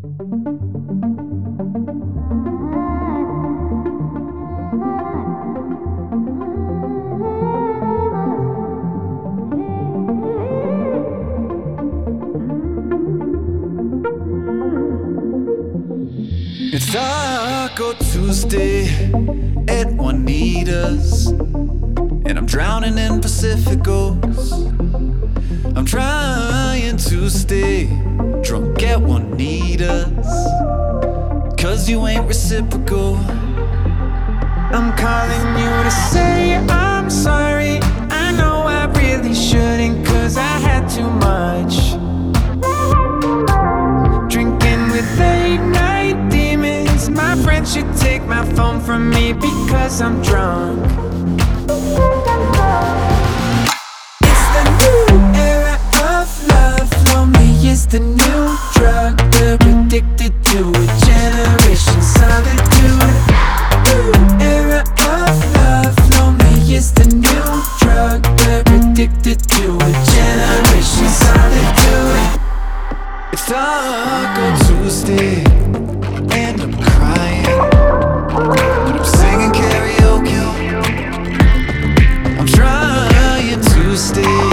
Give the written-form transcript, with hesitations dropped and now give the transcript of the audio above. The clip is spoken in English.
It's Taco Tuesday at Juanita's, and I'm drowning in Pacificos. I'm trying to stay drunk at Juanita's, 'cause you ain't reciprocal. I'm calling you to say I'm sorry. I know I really shouldn't, 'cause I had too much. Drinking with late night demons. My friends should take my phone from me because I'm drunk. It's the new era of love. Lonely is the new drug. We're addicted to a generation solitude. New era of love. Lonely is the new drug. We're addicted to a generation solitude. It's Taco Tuesday, and I'm crying, but I'm singing karaoke. I'm trying to stay